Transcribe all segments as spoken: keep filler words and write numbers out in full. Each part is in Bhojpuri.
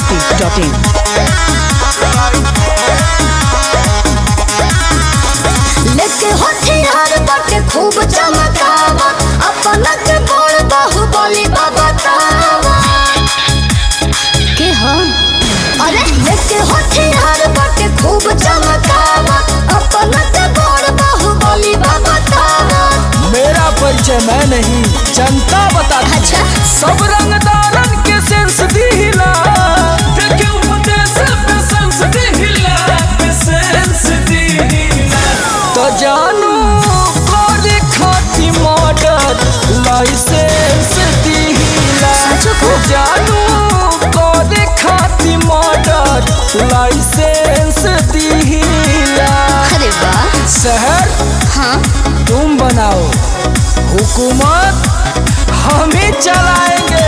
मस्ती डॉट इन। लेके हथियार बाटे खूब चमकावा, अपना के बड़ बाहुबली बाबा तावा के हम। अरे लेके हथियार बाटे खूब चमकावा, अपना के बड़ बाहुबली बाबा तावा। मेरा परिचय मैं नहीं जनता बताती। अच्छा सब रंगदारन के सेंस दिहिला, देखे उपदेश पे सेंस दिहिला, पे सेंस दिहिला। तो जानू कोरी खाती मॉडल लाइसेंस दिहिला। तो जानू कोरी खाती मॉडल लाइसेंस दिहिला। अरे वाह। शहर हाँ तुम बनाओ, हुकूमत हम ही चलाएंगे।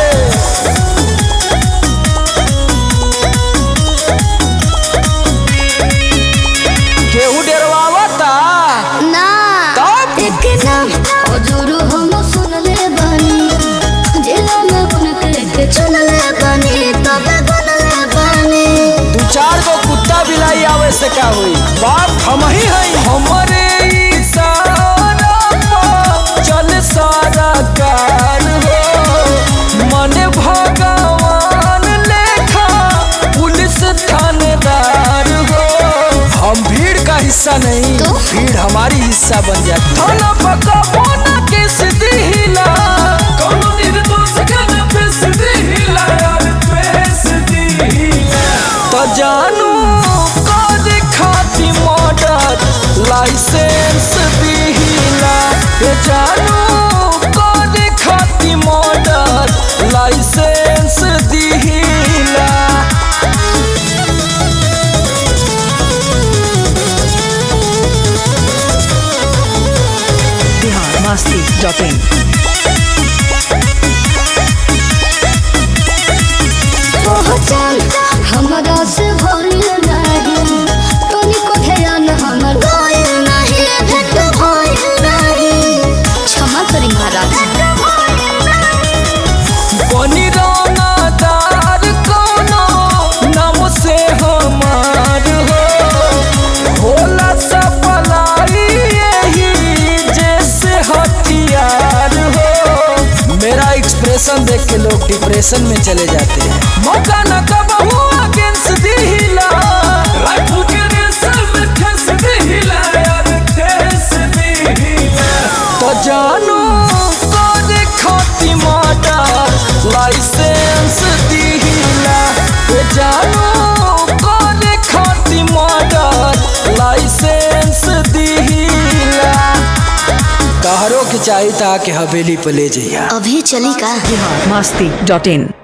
केहू डरवावता ना तब एक नाम हुजूर हम सुन ले बानी, जिला में उनके के चुन ले बानी, तब गुन ले बानी। दू चार गो कुत्ता बिलाई आवे से का हुई, बाप हम ही हई। हमरे इशारा पर चल सारा कार हो, मन भगवान लेखा पुलिस थानेदार हो। हम भीड़ का हिस्सा नहीं तो? भीड़ हमारी हिस्सा बन जाए। थाना पका मोना के सीधी हिला, कौनो निर्दोष का न पेश दिहिला, यार पेश दिहिला। तो जानू कोरी खाती मॉडल लाइसेंस दिहिला। ये जानू कोरी खाती मॉडल लाइसेंस दिहिला। Bihar Masti dot in. पहचान हमरा से भइल नाही, तनिको ध्यान हमर गइल नाही, भेट भइल नाही। क्षमा करी महाराज। बनी रंगदार कोनो नाम से हमार हो, होला सपलाई यही जैसे हथियार हो। मेरा एक्सप्रेशन देख के लोग डिप्रेशन में चले जाते हैं। मौका न कबहू अगेंस्ट दिहिला, राइफल के रेसल में ठेस दिहिला, यार ठेस दिहिला। तो जानू कोरी खाती मॉडल लाइसेंस दिहिला। ये जानू कोरी खाती मॉडल लाइसेंस दिहिला। तहरो के चाहिए था कि हवेली पे ले जइया। अभी चली का? बिहार मस्ती डॉट इन।